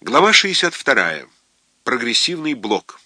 Глава 62. Прогрессивный блок.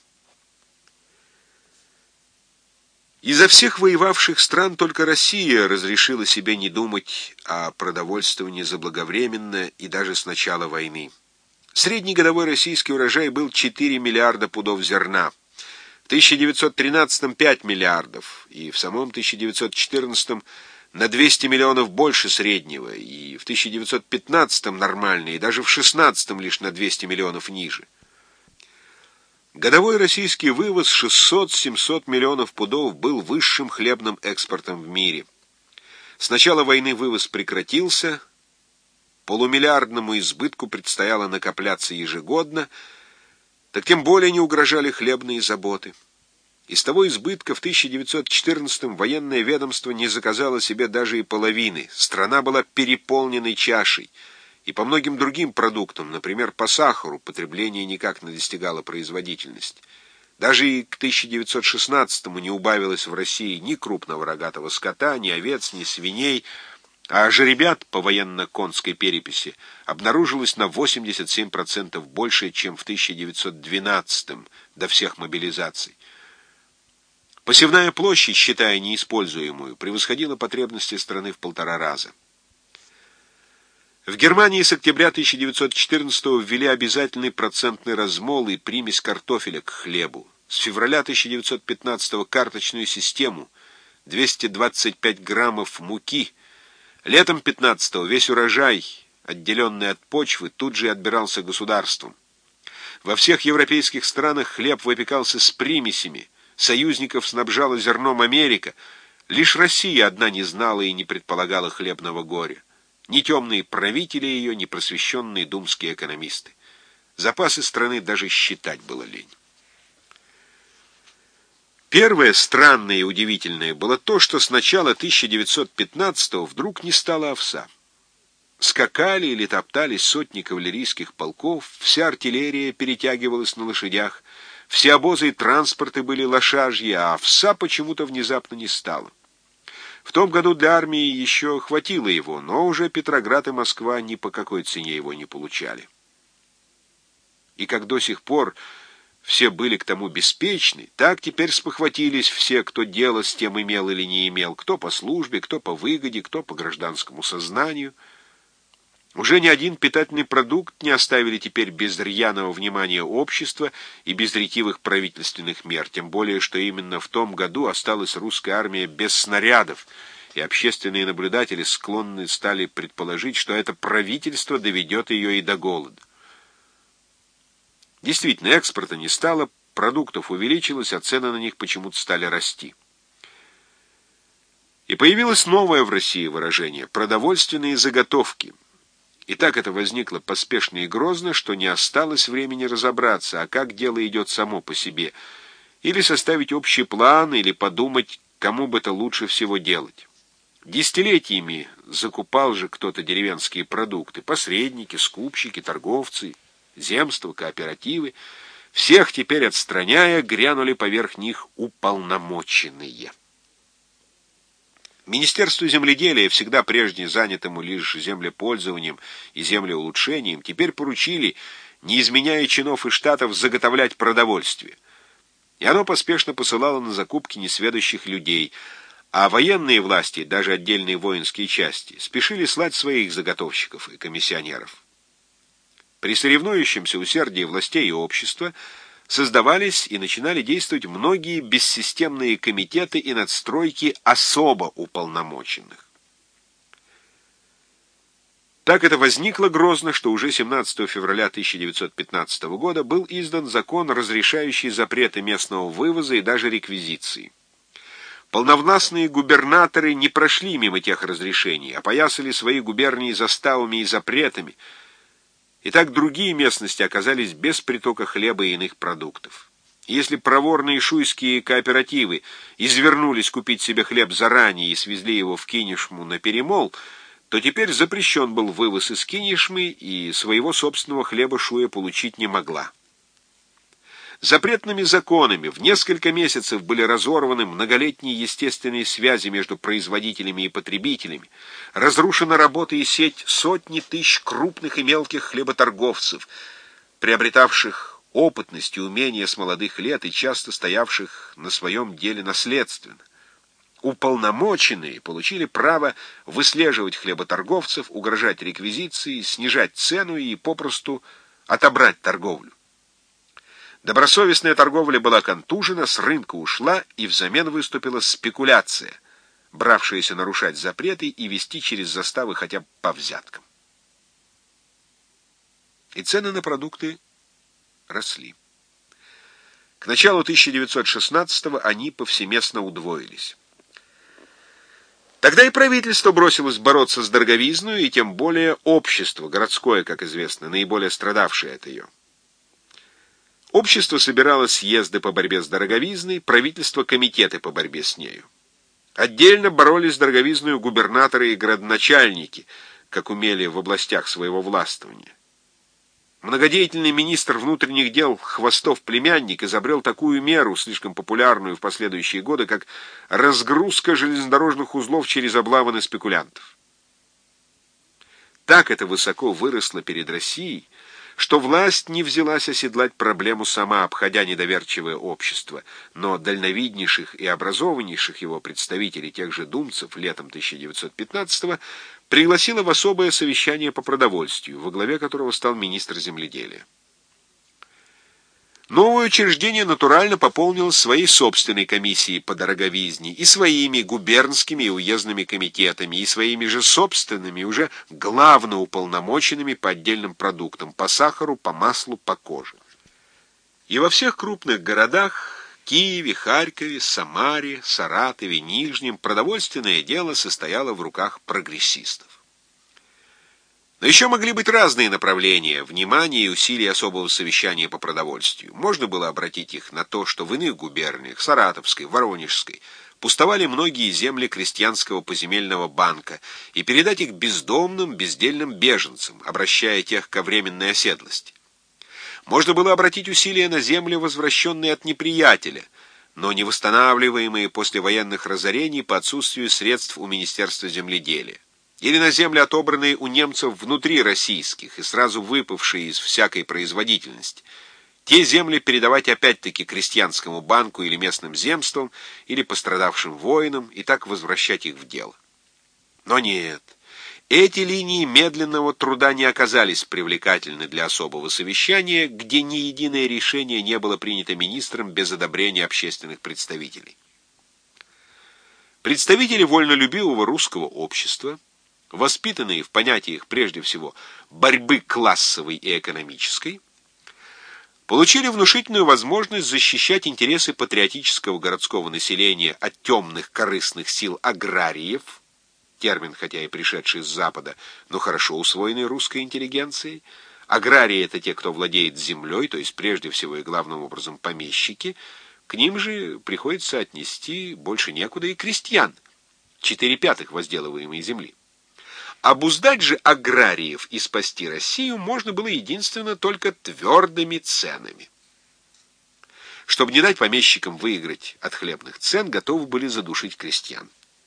Изо всех воевавших стран только Россия разрешила себе не думать о продовольствовании заблаговременно и даже с начала войны. Средний годовой российский урожай был 4 миллиарда пудов зерна, в 1913 5 миллиардов, и в самом 1914 на 200 миллионов больше среднего, и в 1915 нормально, и даже в 16 лишь на 200 миллионов ниже. Годовой российский вывоз 600-700 миллионов пудов был высшим хлебным экспортом в мире. С начала войны вывоз прекратился, полумиллиардному избытку предстояло накопляться ежегодно, так тем более не угрожали хлебные заботы. Из того избытка в 1914-м военное ведомство не заказало себе даже и половины. Страна была переполненной чашей. И по многим другим продуктам, например, по сахару, потребление никак не достигало производительности. Даже и к 1916-му не убавилось в России ни крупного рогатого скота, ни овец, ни свиней, а жеребят по военно-конской переписи обнаружилось на 87% больше, чем в 1912-м, до всех мобилизаций. Посевная площадь, считая неиспользуемую, превосходила потребности страны в 1,5 раза. В Германии с октября 1914-го ввели обязательный процентный размол и примесь картофеля к хлебу. С февраля 1915-го карточную систему, 225 граммов муки. Летом 15-го весь урожай, отделенный от почвы, тут же отбирался государством. Во всех европейских странах хлеб выпекался с примесями, союзников снабжала зерном Америка. Лишь Россия одна не знала и не предполагала хлебного горя. Ни темные правители ее, ни просвещенные думские экономисты. Запасы страны даже считать было лень. Первое странное и удивительное было то, что с начала 1915-го вдруг не стало овса. Скакали или топтались сотни кавалерийских полков, вся артиллерия перетягивалась на лошадях, все обозы и транспорты были лошажьи, а овса почему-то внезапно не стало. В том году для армии еще хватило его, но уже Петроград и Москва ни по какой цене его не получали. И как до сих пор все были к тому беспечны, так теперь спохватились все, кто дело с тем имел или не имел, кто по службе, кто по выгоде, кто по гражданскому сознанию. Уже ни один питательный продукт не оставили теперь без рьяного внимания общества и без ретивых правительственных мер, тем более, что именно в том году осталась русская армия без снарядов, и общественные наблюдатели склонны стали предположить, что это правительство доведет ее и до голода. Действительно, экспорта не стало, продуктов увеличилось, а цены на них почему-то стали расти. И появилось новое в России выражение – продовольственные заготовки. И так это возникло поспешно и грозно, что не осталось времени разобраться, а как дело идет само по себе, или составить общий план, или подумать, кому бы это лучше всего делать. Десятилетиями закупал же кто-то деревенские продукты, посредники, скупщики, торговцы, земства, кооперативы. Всех теперь отстраняя, грянули поверх них уполномоченные. Министерству земледелия, всегда прежде занятому лишь землепользованием и землеулучшением, теперь поручили, не изменяя чинов и штатов, заготовлять продовольствие. И оно поспешно посылало на закупки несведущих людей, а военные власти, даже отдельные воинские части, спешили слать своих заготовщиков и комиссионеров. При соревнующемся усердии властей и общества создавались и начинали действовать многие бессистемные комитеты и надстройки особо уполномоченных. Так это возникло грозно, что уже 17 февраля 1915 года был издан закон, разрешающий запреты местного вывоза и даже реквизиции. Полновластные губернаторы не прошли мимо тех разрешений, опоясали свои губернии заставами и запретами. И так другие местности оказались без притока хлеба и иных продуктов. Если проворные шуйские кооперативы извернулись купить себе хлеб заранее и свезли его в Кинешму на перемол, то теперь запрещен был вывоз из Кинешмы, и своего собственного хлеба Шуя получить не могла. Запретными законами в несколько месяцев были разорваны многолетние естественные связи между производителями и потребителями, разрушена работа и сеть сотни тысяч крупных и мелких хлеботорговцев, приобретавших опытность и умения с молодых лет и часто стоявших на своем деле наследственно. Уполномоченные получили право выслеживать хлеботорговцев, угрожать реквизицией, снижать цену и попросту отобрать торговлю. Добросовестная торговля была контужена, с рынка ушла, и взамен выступила спекуляция, бравшаяся нарушать запреты и вести через заставы хотя бы по взяткам. И цены на продукты росли. К началу 1916-го они повсеместно удвоились. Тогда и правительство бросилось бороться с дороговизной, и тем более общество, городское, как известно, наиболее страдавшее от ее. Общество собирало съезды по борьбе с дороговизной, правительство — комитеты по борьбе с нею. Отдельно боролись с дороговизною губернаторы и градоначальники, как умели в областях своего властвования. Многодеятельный министр внутренних дел Хвостов племянник изобрел такую меру, слишком популярную в последующие годы, как разгрузка железнодорожных узлов через облавы спекулянтов. Так это высоко выросло перед Россией, что власть не взялась оседлать проблему сама, обходя недоверчивое общество, но дальновиднейших и образованнейших его представителей, тех же думцев, летом 1915-го пригласила в особое совещание по продовольствию, во главе которого стал министр земледелия. Новое учреждение натурально пополнилось своей собственной комиссией по дороговизне, и своими губернскими и уездными комитетами, и своими же собственными, уже главноуполномоченными по отдельным продуктам, по сахару, по маслу, по коже. И во всех крупных городах, Киеве, Харькове, Самаре, Саратове, Нижнем, продовольственное дело состояло в руках прогрессистов. Но еще могли быть разные направления внимания и усилий особого совещания по продовольствию. Можно было обратить их на то, что в иных губерниях, Саратовской, Воронежской, пустовали многие земли крестьянского поземельного банка, и передать их бездомным, бездельным беженцам, обращая тех ко временной оседлости. Можно было обратить усилия на земли, возвращенные от неприятеля, но не восстанавливаемые после военных разорений по отсутствию средств у Министерства земледелия. Или на земли, отобранные у немцев внутри российских и сразу выпавшие из всякой производительности. Те земли передавать опять-таки крестьянскому банку или местным земствам, или пострадавшим воинам, и так возвращать их в дело. Но нет, эти линии медленного труда не оказались привлекательны для особого совещания, где ни единое решение не было принято министром без одобрения общественных представителей. Представители вольнолюбивого русского общества, воспитанные в понятиях прежде всего борьбы классовой и экономической, получили внушительную возможность защищать интересы патриотического городского населения от темных корыстных сил аграриев, термин, хотя и пришедший с Запада, но хорошо усвоенный русской интеллигенцией. Аграрии — это те, кто владеет землей, то есть прежде всего и главным образом помещики. К ним же приходится отнести больше некуда и крестьян, 4/5 возделываемой земли. Обуздать же аграриев и спасти Россию можно было единственно только твердыми ценами. Чтобы не дать помещикам выиграть от хлебных цен, готовы были задушить крестьян.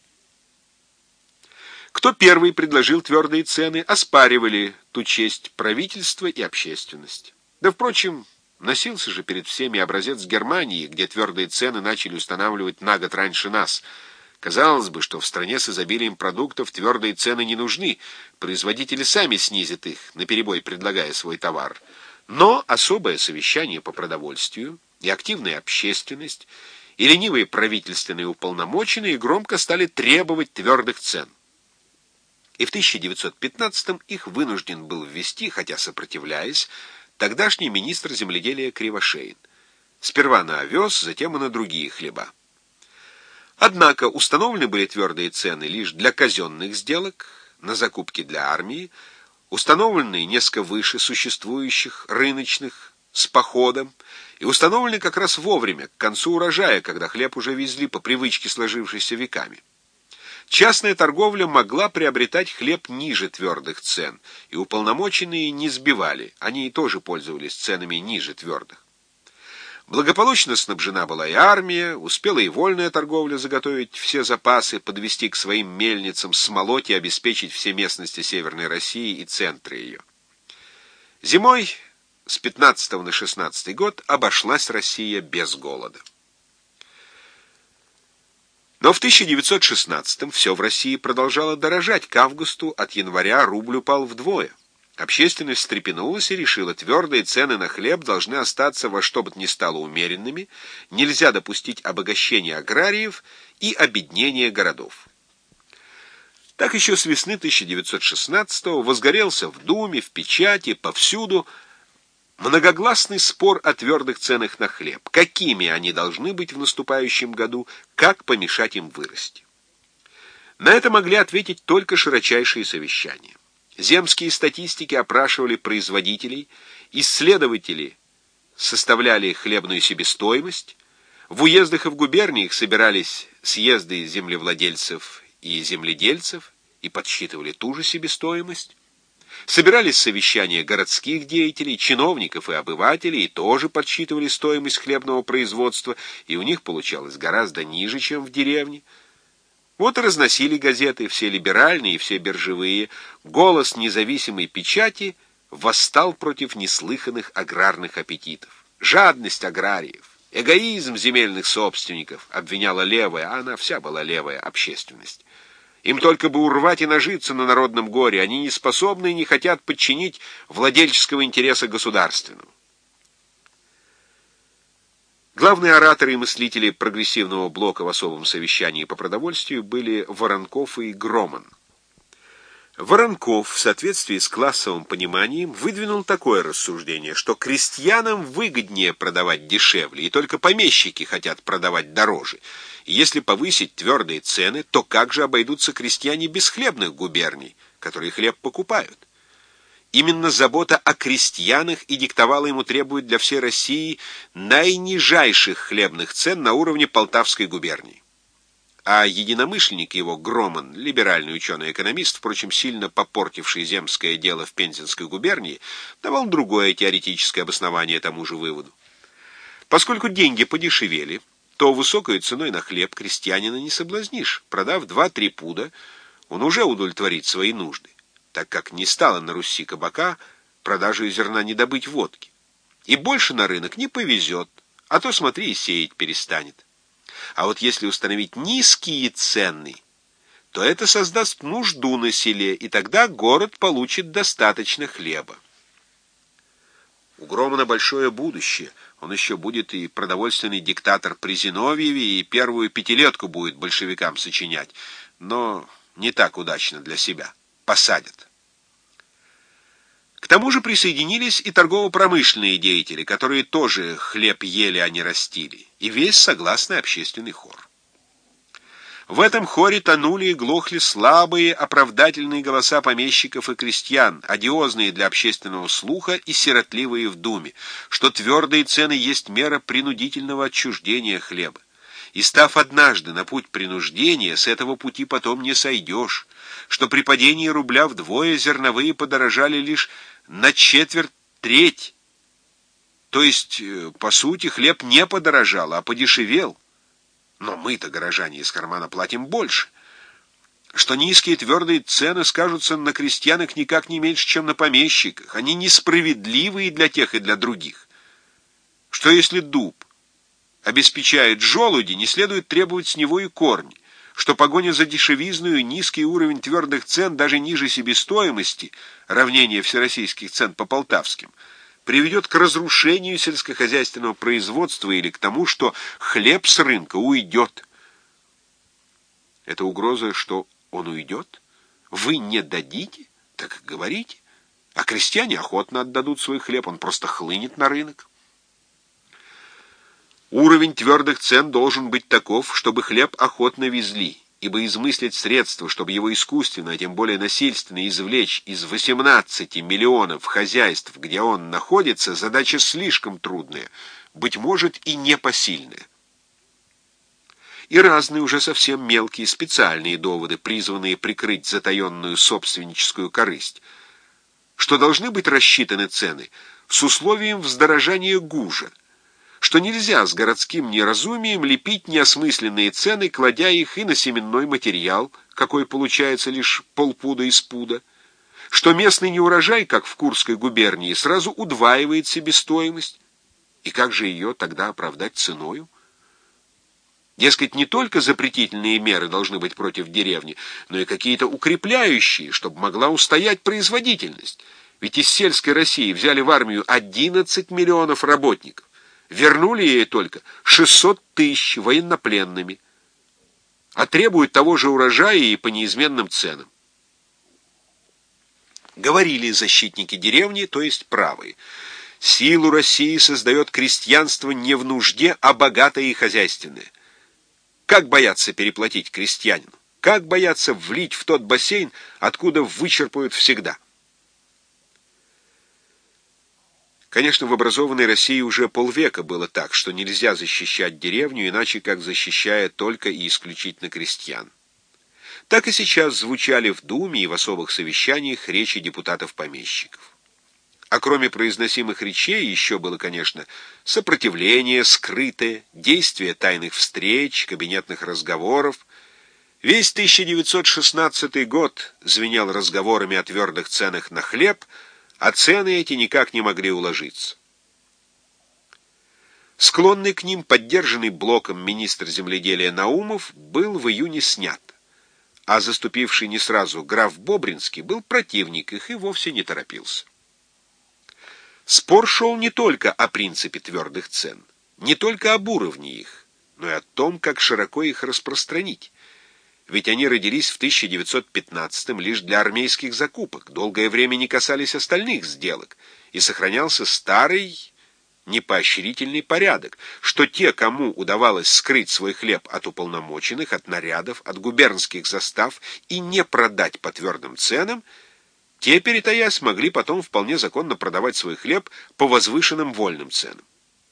Кто первый предложил твердые цены, оспаривали ту честь правительства и общественность. Да, впрочем, носился же перед всеми образец Германии, где твердые цены начали устанавливать на год раньше нас. Казалось бы, что в стране с изобилием продуктов твердые цены не нужны, производители сами снизят их, наперебой предлагая свой товар. Но особое совещание по продовольствию и активная общественность, и ленивые правительственные уполномоченные громко стали требовать твердых цен. И в 1915-м их вынужден был ввести, хотя сопротивляясь, тогдашний министр земледелия Кривошеин. Сперва на овес, затем и на другие хлеба. Однако установлены были твердые цены лишь для казенных сделок, на закупки для армии, установленные несколько выше существующих рыночных с походом, и установлены как раз вовремя, к концу урожая, когда хлеб уже везли по привычке, сложившейся веками. Частная торговля могла приобретать хлеб ниже твердых цен, и уполномоченные не сбивали, они тоже пользовались ценами ниже твердых. Благополучно снабжена была и армия, успела и вольная торговля заготовить все запасы, подвести к своим мельницам, смолоть и обеспечить все местности Северной России и центры ее. Зимой с 15 на 16 год обошлась Россия без голода. Но в 1916-м все в России продолжало дорожать. К августу от января рубль упал вдвое. Общественность встрепенулась и решила, твердые цены на хлеб должны остаться во что бы то ни стало умеренными, нельзя допустить обогащения аграриев и обеднения городов. Так еще с весны 1916-го возгорелся в Думе, в печати, повсюду многогласный спор о твердых ценах на хлеб, какими они должны быть в наступающем году, как помешать им вырасти. На это могли ответить только широчайшие совещания. Земские статистики опрашивали производителей, исследователи составляли хлебную себестоимость, в уездах и в губерниях собирались съезды землевладельцев и земледельцев и подсчитывали ту же себестоимость. Собирались совещания городских деятелей, чиновников и обывателей, и тоже подсчитывали стоимость хлебного производства, и у них получалось гораздо ниже, чем в деревне. Вот и разносили газеты, все либеральные и все биржевые. Голос независимой печати восстал против неслыханных аграрных аппетитов. Жадность аграриев, эгоизм земельных собственников обвиняла левая, а она вся была левая, общественность. Им только бы урвать и нажиться на народном горе, они не способны и не хотят подчинить владельческого интереса государственному. Главные ораторы и мыслители прогрессивного блока в особом совещании по продовольствию были Воронков и Громан. Воронков, в соответствии с классовым пониманием, выдвинул такое рассуждение, что крестьянам выгоднее продавать дешевле, и только помещики хотят продавать дороже. И если повысить твердые цены, то как же обойдутся крестьяне без хлебных губерний, которые хлеб покупают? Именно забота о крестьянах и диктовала ему требовать для всей России наинижайших хлебных цен на уровне Полтавской губернии. А единомышленник его, Громан, либеральный ученый-экономист, впрочем, сильно попортивший земское дело в Пензенской губернии, давал другое теоретическое обоснование тому же выводу. Поскольку деньги подешевели, то высокой ценой на хлеб крестьянина не соблазнишь. Продав 2-3 пуда, он уже удовлетворит свои нужды, так как не стало на Руси кабака, продажей зерна не добыть водки. И больше на рынок не повезет, а то, смотри, и сеять перестанет. А вот если установить низкие цены, то это создаст нужду на селе, и тогда город получит достаточно хлеба. У Громана большое будущее. Он еще будет и продовольственный диктатор при Зиновьеве, и первую пятилетку будет большевикам сочинять. Но не так удачно для себя. Посадят. К тому же присоединились и торгово-промышленные деятели, которые тоже хлеб ели, а не растили, и весь согласный общественный хор. В этом хоре тонули и глохли слабые оправдательные голоса помещиков и крестьян, одиозные для общественного слуха и сиротливые в думе, что твердые цены есть мера принудительного отчуждения хлеба. И став однажды на путь принуждения, с этого пути потом не сойдешь, что при падении рубля вдвое зерновые подорожали лишь на четверть-треть. То есть, по сути, хлеб не подорожал, а подешевел. Но мы-то, горожане, из кармана платим больше. Что низкие твердые цены скажутся на крестьянах никак не меньше, чем на помещиках. Они несправедливы и для тех, и для других. Что если дуб обеспечает желуди, не следует требовать с него и корни. Что погоня за дешевизную и низкий уровень твердых цен даже ниже себестоимости, равнение всероссийских цен по полтавским, приведет к разрушению сельскохозяйственного производства или к тому, что хлеб с рынка уйдет. Это угроза, что он уйдет? Вы не дадите? Так говорите. А крестьяне охотно отдадут свой хлеб, он просто хлынет на рынок. Уровень твердых цен должен быть таков, чтобы хлеб охотно везли, ибо измыслить средства, чтобы его искусственно, а тем более насильственно извлечь из 18 миллионов хозяйств, где он находится, задача слишком трудная, быть может и непосильная. И разные уже совсем мелкие специальные доводы, призванные прикрыть затаенную собственническую корысть, что должны быть рассчитаны цены с условием вздорожания гужа, что нельзя с городским неразумием лепить неосмысленные цены, кладя их и на семенной материал, какой получается лишь полпуда из пуда, что местный неурожай, как в Курской губернии, сразу удваивает себестоимость. И как же ее тогда оправдать ценою? Дескать, не только запретительные меры должны быть против деревни, но и какие-то укрепляющие, чтобы могла устоять производительность. Ведь из сельской России взяли в армию 11 миллионов работников, вернули ей только 600 тысяч военнопленными, а требуют того же урожая и по неизменным ценам. Говорили защитники деревни, то есть правые. Силу России создает крестьянство не в нужде, а богатое и хозяйственное. Как боятся переплатить крестьянину? Как боятся влить в тот бассейн, откуда вычерпают всегда? Конечно, в образованной России уже полвека было так, что нельзя защищать деревню, иначе как защищая только и исключительно крестьян. Так и сейчас звучали в Думе и в особых совещаниях речи депутатов-помещиков. А кроме произносимых речей еще было, конечно, сопротивление скрытое, действие тайных встреч, кабинетных разговоров. Весь 1916 год звенел разговорами о твердых ценах на хлеб, а цены эти никак не могли уложиться. Склонный к ним, поддержанный Блоком министр земледелия Наумов был в июне снят, а заступивший не сразу граф Бобринский был противник их и вовсе не торопился. Спор шел не только о принципе твердых цен, не только об уровне их, но и о том, как широко их распространить. Ведь они родились в 1915-м лишь для армейских закупок, долгое время не касались остальных сделок, и сохранялся старый непоощрительный порядок, что те, кому удавалось скрыть свой хлеб от уполномоченных, от нарядов, от губернских застав и не продать по твердым ценам, те, перетаясь, могли потом вполне законно продавать свой хлеб по возвышенным вольным ценам.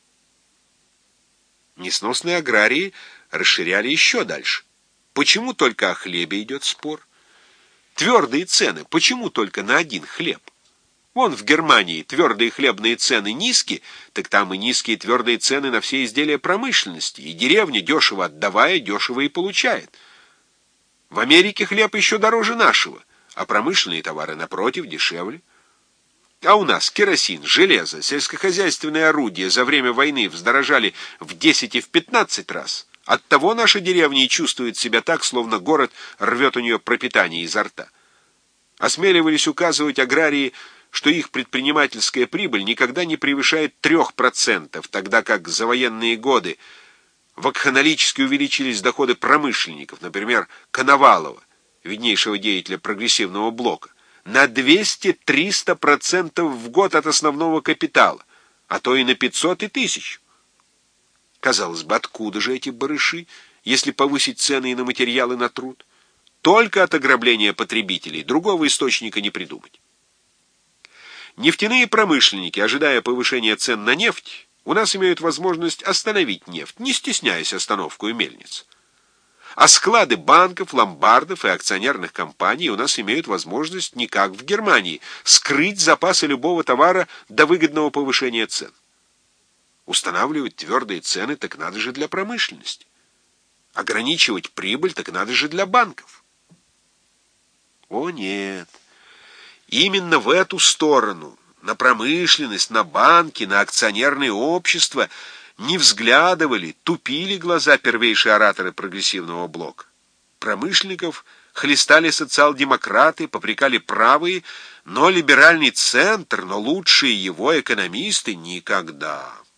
Несносные аграрии расширяли еще дальше. Почему только о хлебе идет спор? Твердые цены, почему только на один хлеб? Вон в Германии твердые хлебные цены низкие, так там и низкие твердые цены на все изделия промышленности, и деревня, дешево отдавая, дешево и получает. В Америке хлеб еще дороже нашего, а промышленные товары, напротив, дешевле. А у нас керосин, железо, сельскохозяйственные орудия за время войны вздорожали в 10 и в 15 раз. Оттого наша деревня и чувствует себя так, словно город рвет у нее пропитание изо рта. Осмеливались указывать аграрии, что их предпринимательская прибыль никогда не превышает 3%, тогда как за военные годы вакханалически увеличились доходы промышленников, например, Коновалова, виднейшего деятеля прогрессивного блока, на 200-300% в год от основного капитала, а то и на 500 и 1000. Казалось бы, откуда же эти барыши, если повысить цены и на материалы, на труд? Только от ограбления потребителей, другого источника не придумать. Нефтяные промышленники, ожидая повышения цен на нефть, у нас имеют возможность остановить нефть, не стесняясь остановку и мельниц. А склады банков, ломбардов и акционерных компаний у нас имеют возможность, не как в Германии, скрыть запасы любого товара до выгодного повышения цен. Устанавливать твердые цены так надо же для промышленности. Ограничивать прибыль так надо же для банков. О нет! Именно в эту сторону, на промышленность, на банки, на акционерные общества не взглядывали, тупили глаза первейшие ораторы прогрессивного блока. Промышленников хлестали социал-демократы, попрекали правые, но либеральный центр, но лучшие его экономисты никогда.